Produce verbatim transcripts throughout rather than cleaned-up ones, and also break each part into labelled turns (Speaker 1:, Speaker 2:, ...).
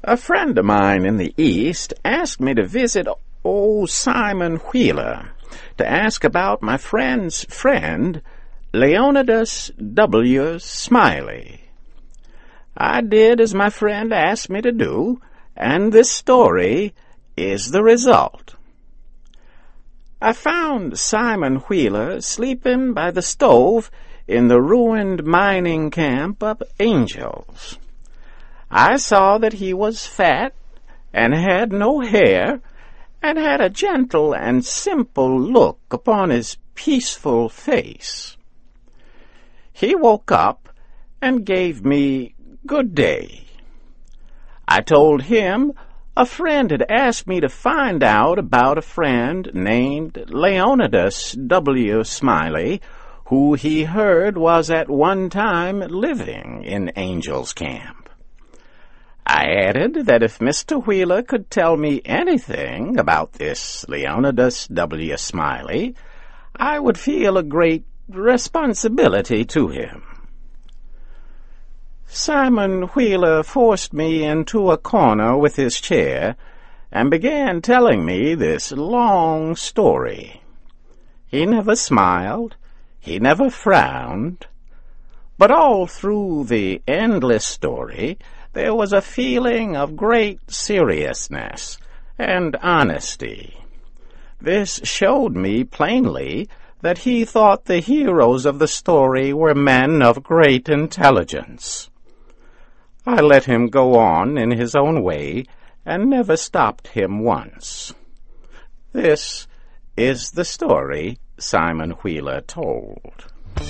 Speaker 1: A friend of mine in the East asked me to visit old Simon Wheeler to ask about my friend's friend, Leonidas W. Smiley. I did as my friend asked me to do, and this story is the result. I found Simon Wheeler sleeping by the stove in the ruined mining camp of Angels. I saw that he was fat and had no hair, and had a gentle and simple look upon his peaceful face. He woke up and gave me good day. I told him a friend had asked me to find out about a friend named Leonidas W. Smiley, who he heard was at one time living in Angels Camp. I added that if Mister Wheeler could tell me anything about this Leonidas W. Smiley, I would feel a great responsibility to him. Simon Wheeler forced me into a corner with his chair and began telling me this long story. He never smiled, he never frowned, but all through the endless story there was a feeling of great seriousness and honesty. This showed me plainly that he thought the heroes of the story were men of great intelligence. I let him go on in his own way and never stopped him once. This is the story Simon Wheeler told.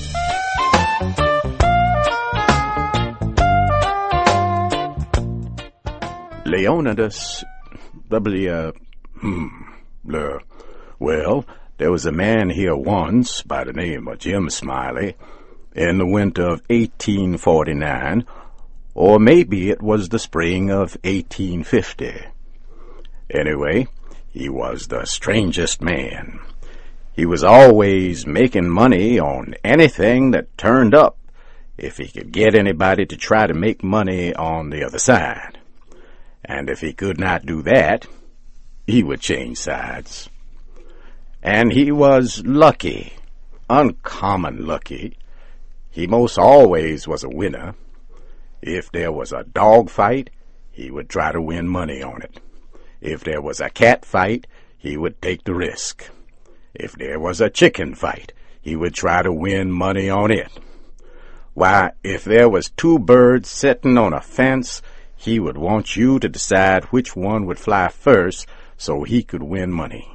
Speaker 2: Leonidas W. Hmm. Blur. Well, there was a man here once by the name of Jim Smiley in the winter of eighteen forty-nine, or maybe it was the spring of eighteen fifty. Anyway, he was the strangest man. He was always making money on anything that turned up, if he could get anybody to try to make money on the other side. And if he could not do that, he would change sides. And he was lucky, uncommon lucky. He most always was a winner. If there was a dog fight, he would try to win money on it. If there was a cat fight, he would take the risk. If there was a chicken fight, he would try to win money on it. Why, if there was two birds sitting on a fence, he would want you to decide which one would fly first so he could win money.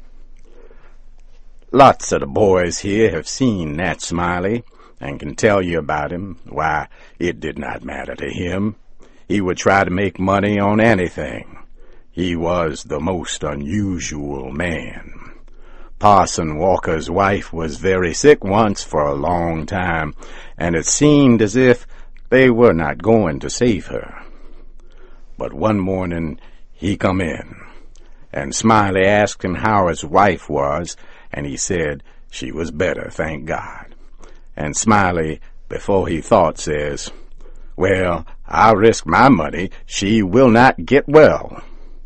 Speaker 2: Lots of the boys here have seen Nat Smiley and can tell you about him. Why, it did not matter to him. He would try to make money on anything. He was the most unusual man. Parson Walker's wife was very sick once for a long time, and it seemed as if they were not going to save her. But one morning he come in, and Smiley asked him how his wife was, and he said she was better, thank God. And Smiley, before he thought, says, "Well, I'll risk my money she will not get well."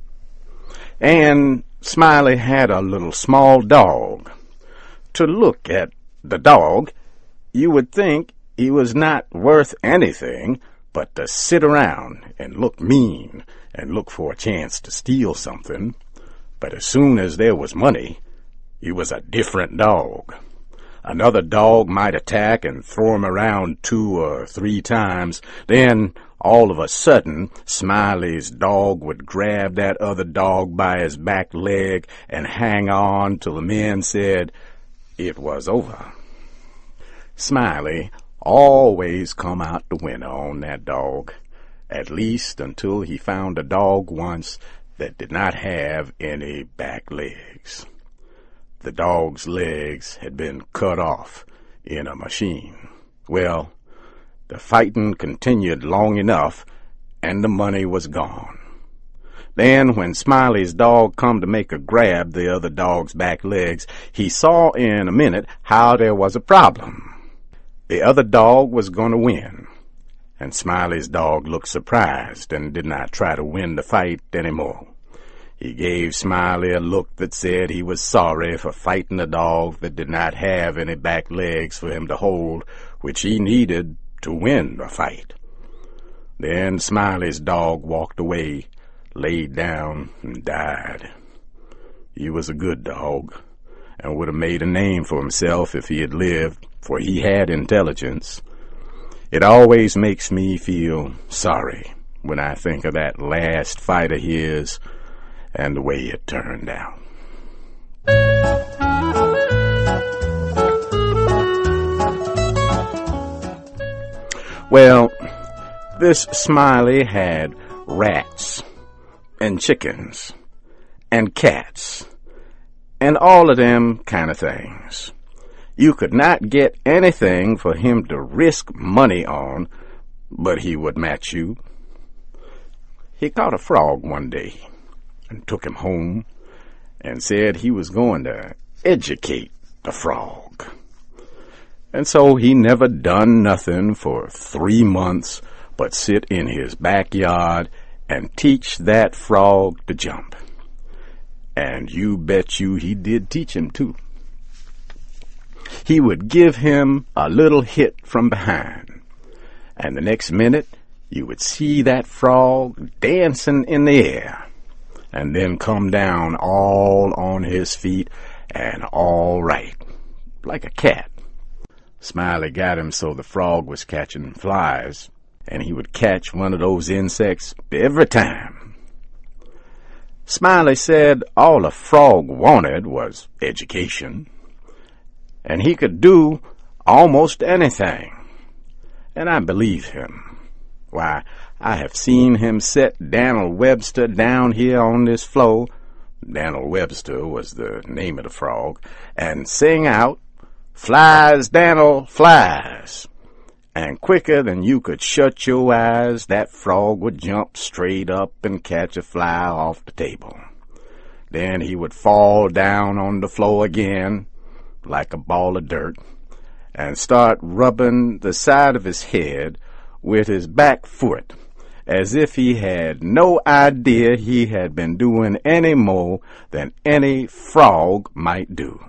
Speaker 2: And Smiley had a little small dog. To look at the dog, you would think he was not worth anything but to sit around and look mean and look for a chance to steal something. But as soon as there was money, he was a different dog. Another dog might attack and throw him around two or three times. Then, all of a sudden, Smiley's dog would grab that other dog by his back leg and hang on till the men said it was over. Smiley always come out the winner on that dog, at least until he found a dog once that did not have any back legs. The dog's legs had been cut off in a machine. Well, the fighting continued long enough, and the money was gone. Then, when Smiley's dog come to make a grab the other dog's back legs, he saw in a minute how there was a problem. The other dog was going to win, and Smiley's dog looked surprised and did not try to win the fight any more. He gave Smiley a look that said he was sorry for fighting a dog that did not have any back legs for him to hold, which he needed to win the fight. Then Smiley's dog walked away, laid down, and died. He was a good dog, and would have made a name for himself if he had lived, for he had intelligence. It always makes me feel sorry when I think of that last fight of his and the way it turned out. Well, this Smiley had rats and chickens and cats and all of them kind of things. You could not get anything for him to risk money on, but he would match you. He caught a frog one day and took him home and said he was going to educate the frog. And so he never done nothing for three months but sit in his backyard and teach that frog to jump. And you bet you he did teach him too. He would give him a little hit from behind, and the next minute you would see that frog dancing in the air, and then come down all on his feet and all right, like a cat. Smiley got him so the frog was catching flies, and he would catch one of those insects every time. Smiley said all the frog wanted was education, and he could do almost anything, and I believe him. Why, I have seen him set Dan'l Webster down here on this floor, Dan'l Webster was the name of the frog, and sing out, "Flies, Dan'l, flies." And quicker than you could shut your eyes, that frog would jump straight up and catch a fly off the table. Then he would fall down on the floor again, like a ball of dirt, and start rubbing the side of his head with his back foot, as if he had no idea he had been doing any more than any frog might do.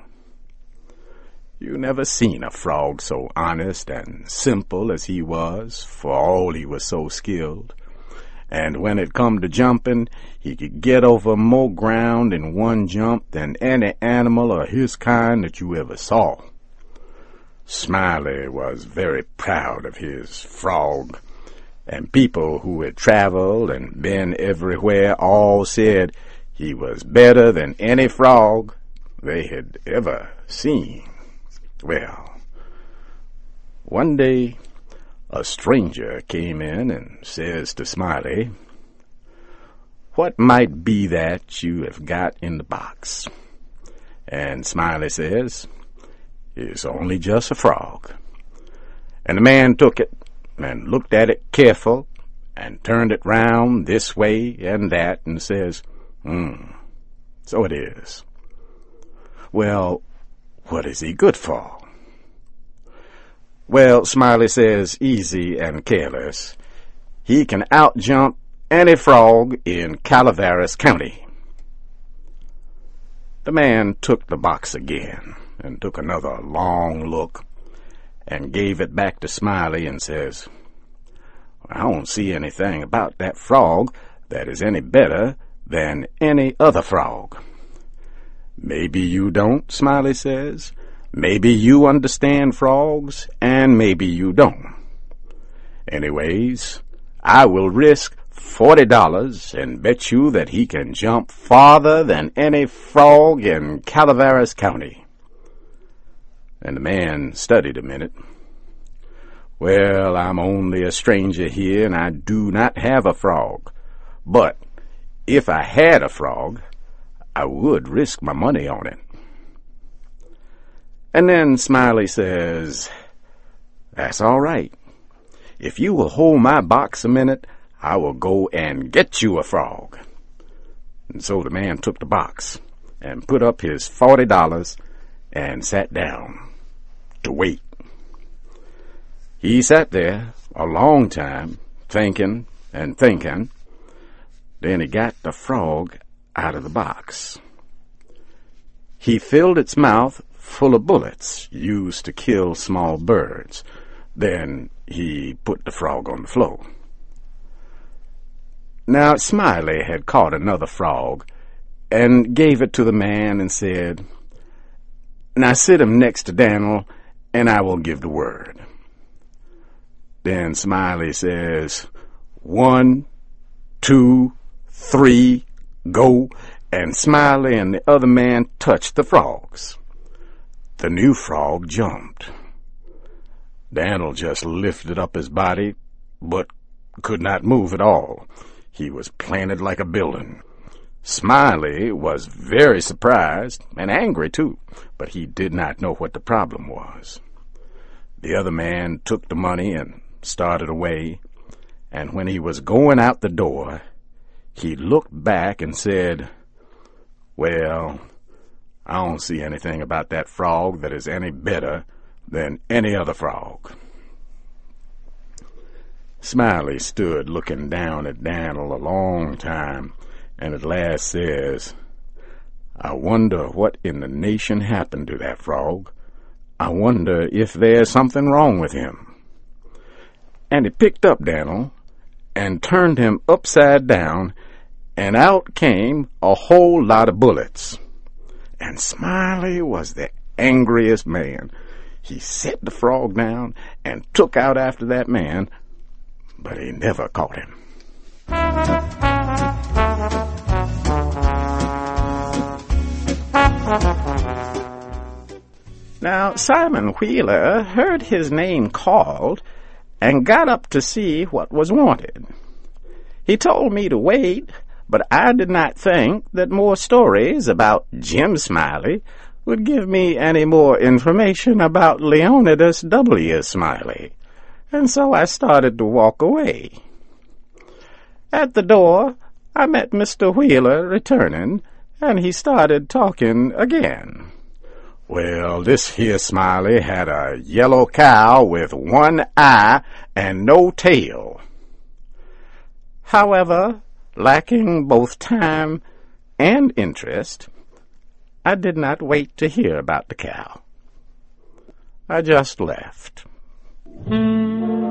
Speaker 2: You never seen a frog so honest and simple as he was, for all he was so skilled. And when it come to jumping, he could get over more ground in one jump than any animal of his kind that you ever saw. Smiley was very proud of his frog, and people who had traveled and been everywhere all said he was better than any frog they had ever seen. Well, one day a stranger came in and says to Smiley, "What might be that you have got in the box?" And Smiley says, "It's only just a frog." And the man took it and looked at it careful and turned it round this way and that and says, Hmm, so it is. Well, what is he good for?" Well, Smiley says, easy and careless, he can outjump any frog in Calaveras County. The man took the box again and took another long look and gave it back to Smiley and says, "I don't see anything about that frog that is any better than any other frog." "Maybe you don't," Smiley says. "Maybe you understand frogs, and maybe you don't. Anyways, I will risk forty dollars and bet you that he can jump farther than any frog in Calaveras County." And the man studied a minute. "Well, I'm only a stranger here, and I do not have a frog. But if I had a frog, I would risk my money on it." And then Smiley says, "That's all right. If you will hold my box a minute, I will go and get you a frog." And so the man took the box and put up his forty dollars and sat down to wait. He sat there a long time, thinking and thinking. Then he got the frog out of the box. He filled its mouth full of bullets used to kill small birds. Then he put the frog on the floor. Now Smiley had caught another frog and gave it to the man and said, "Now sit him next to Dan'l, and I will give the word." Then Smiley says, "One, two, three, go," and Smiley and the other man touched the frogs. The new frog jumped. Dan'l just lifted up his body, but could not move at all. He was planted like a building. Smiley was very surprised and angry too, but he did not know what the problem was. The other man took the money and started away, and when he was going out the door, he looked back and said, "Well, I don't see anything about that frog that is any better than any other frog." Smiley stood looking down at Dan'l a long time, and at last says, "I wonder what in the nation happened to that frog. I wonder if there's something wrong with him." And he picked up Dan'l and turned him upside down, and out came a whole lot of bullets. And Smiley was the angriest man. He set the frog down and took out after that man, but he never caught him.
Speaker 1: Now Simon Wheeler heard his name called and got up to see what was wanted. He told me to wait, but I did not think that more stories about Jim Smiley would give me any more information about Leonidas W. Smiley, and so I started to walk away. At the door, I met Mister Wheeler returning, and he started talking again.
Speaker 2: "Well, this here Smiley had a yellow cow with one eye and no tail."
Speaker 1: However, lacking both time and interest, I did not wait to hear about the cow. I just left.